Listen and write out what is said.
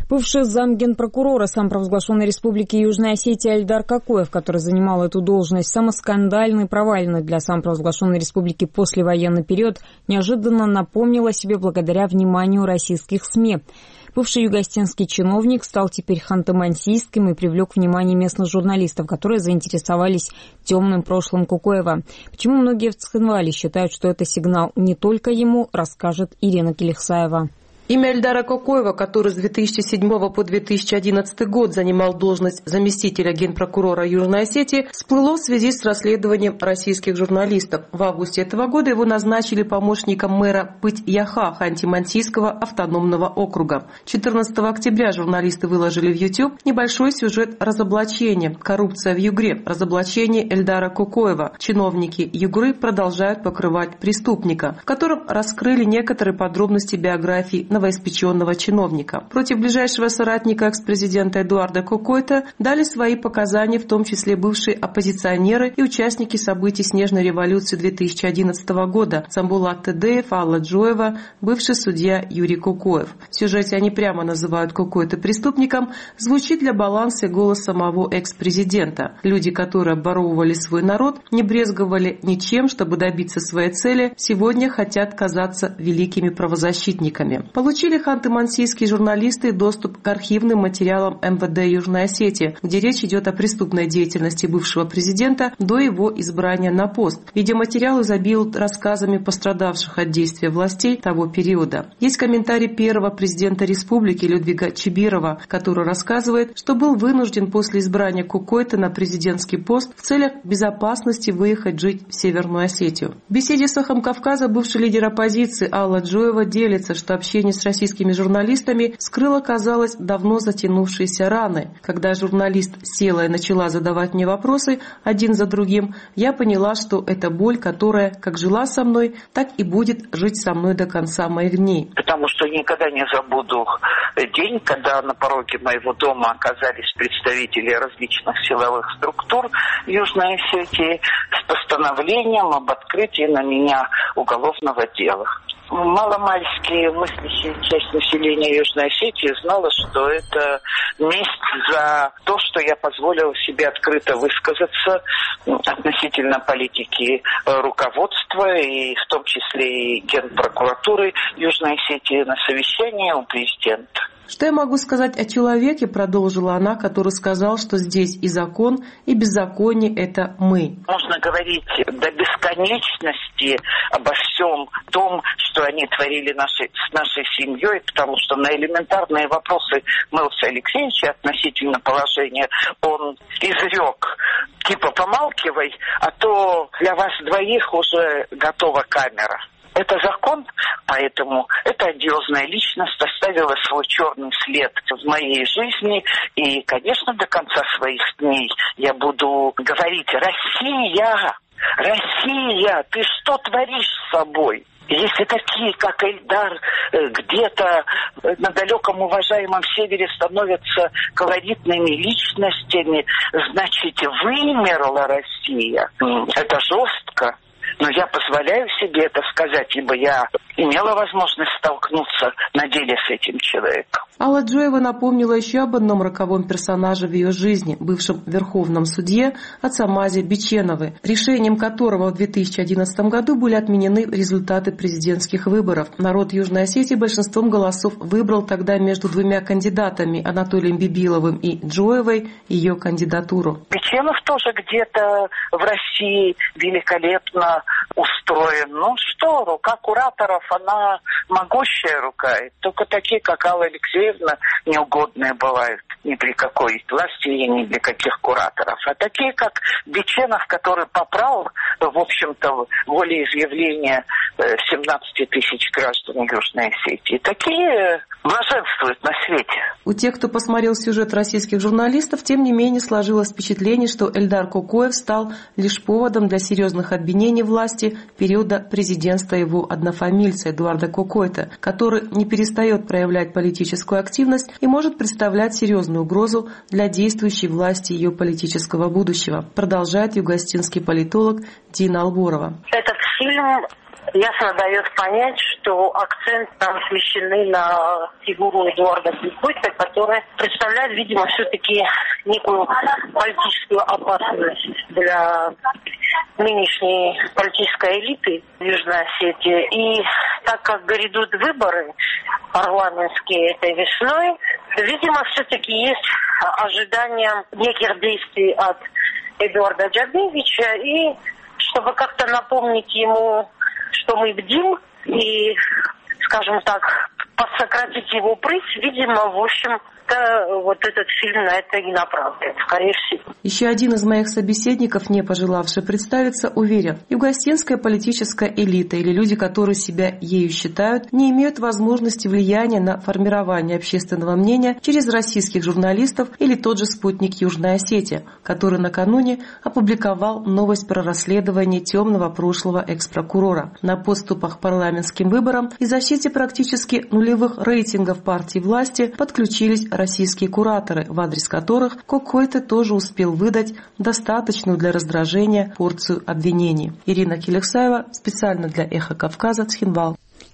Бывший замгенпрокурора самопровозглашенной республики Южная Осетия Эльдар Кокоев, который занимал эту должность самоскандально и провально для самопровозглашенной республики послевоенный период, неожиданно напомнил о себе благодаря вниманию российских СМИ. Бывший югостинский чиновник стал теперь ханты-мансийским и привлек внимание местных журналистов, которые заинтересовались темным прошлым Кокоева. Почему многие в Цхинвале считают, что это сигнал не только ему, расскажет Ирина Келихсаева. Имя Эльдара Кокоева, который с 2007 по 2011 год занимал должность заместителя генпрокурора Южной Осетии, всплыло в связи с расследованием российских журналистов. В августе этого года его назначили помощником мэра Пыть-Яха Ханты-Мансийского автономного округа. 14 октября журналисты выложили в YouTube небольшой сюжет разоблачения «Коррупция в Югре», разоблачение Эльдара Кокоева. Чиновники Югры продолжают покрывать преступника, в котором раскрыли некоторые подробности биографии новоиспеченного чиновника. Против ближайшего соратника экс-президента Эдуарда Кокойта дали свои показания, в том числе бывшие оппозиционеры и участники событий Снежной революции 2011 года Самбулат Тедеев, Алла Джоева, бывший судья Юрий Кокоев. В сюжете они прямо называют Кокойта преступником, звучит для баланса голос самого экс-президента. Люди, которые обворовывали свой народ, не брезговали ничем, чтобы добиться своей цели, сегодня хотят казаться великими правозащитниками. Получили ханты-мансийские журналисты доступ к архивным материалам МВД Южной Осетии, где речь идет о преступной деятельности бывшего президента до его избрания на пост. Видеоматериалы изобилуют рассказами пострадавших от действия властей того периода. Есть комментарий первого президента республики Людвига Чибирова, который рассказывает, что был вынужден после избрания Кокойта на президентский пост в целях безопасности выехать жить в Северную Осетию. В беседе с «Эхом Кавказа» бывший лидер оппозиции Алла Джоева делится, что общение с российскими журналистами скрыло, казалось, давно затянувшиеся раны. Когда журналист села и начала задавать мне вопросы один за другим, я поняла, что это боль, которая как жила со мной, так и будет жить со мной до конца моих дней. Потому что никогда не забуду день, когда на пороге моего дома оказались представители различных силовых структур Южной Осетии с постановлением об открытии на меня уголовного дела. Маломальски мыслящая часть населения Южной Осетии знала, что это месть за то, что я позволила себе открыто высказаться относительно политики руководства, и в том числе и Генпрокуратуры Южной Осетии на совещании у президента. Что я могу сказать о человеке, продолжила она, который сказал, что здесь и закон, и беззаконие – это мы. Можно говорить до бесконечности обо всем том, что они творили с нашей семьей, потому что на элементарные вопросы Мэлса Алексеевича относительно положения он изрек, типа помалкивай, а то для вас двоих уже готова камера. Это закон, поэтому эта одиозная личность оставила свой черный след в моей жизни. И, конечно, до конца своих дней я буду говорить: Россия, Россия, ты что творишь с собой? Если такие, как Эльдар, где-то на далеком уважаемом севере становятся колоритными личностями, значит, вымерла Россия. Это жестко. Но я позволяю себе это сказать, ибо я имела возможность столкнуться на деле с этим человеком. Алла Джоева напомнила еще об одном роковом персонаже в ее жизни, бывшем верховном судье Ацамазе Биченовой, решением которого в 2011 году были отменены результаты президентских выборов. Народ Южной Осетии большинством голосов выбрал тогда между двумя кандидатами, Анатолием Бибиловым и Джоевой, ее кандидатуру. Биченов тоже где-то в России великолепно устроен. Ну что, рука кураторов, она могущая рука. И только такие, как Алла Алексеевна, неугодные бывают ни при какой власти и ни для каких кураторов. А такие, как Биченов, который попрал, в общем-то, волеизъявление 17 тысяч граждан Южной Осетии, такие блаженствуют на свете. У тех, кто посмотрел сюжет российских журналистов, тем не менее сложилось впечатление, что Эльдар Кокоев стал лишь поводом для серьезных обвинений власти периода президентства его однофамильца Эдуарда Кокойта, который не перестает проявлять политическую активность и может представлять серьезную угрозу для действующей власти ее политического будущего, продолжает югостинский политолог Дина Алборова. Этот фильм ясно дает понять, что акцент там смещены на фигуру Эдуарда Бекбойта, который представляет, видимо, все-таки некую политическую опасность для нынешней политической элиты Южной Осетии. И так как грядут выборы парламентские этой весной, видимо, все-таки есть ожидание неких действий от Эдуарда Джабиевича, и чтобы как-то напомнить ему, что мы бдим, и, скажем так, подсократить его прыть, видимо, в общем-то, вот этот фильм на это и направлен, скорее всего. Еще один из моих собеседников, не пожелавший представиться, уверен, югоосетинская политическая элита или люди, которые себя ею считают, не имеют возможности влияния на формирование общественного мнения через российских журналистов или тот же спутник Южной Осетии, который накануне опубликовал новость про расследование темного прошлого экс-прокурора. На подступах к парламентским выборам и защите практически нулевых рейтингов партии власти подключились российские кураторы, в адрес которых Кокойте тоже успел выдать достаточную для раздражения порцию обвинений. Ирина Келексаева специально для «Эхо Кавказа», Цхинвал.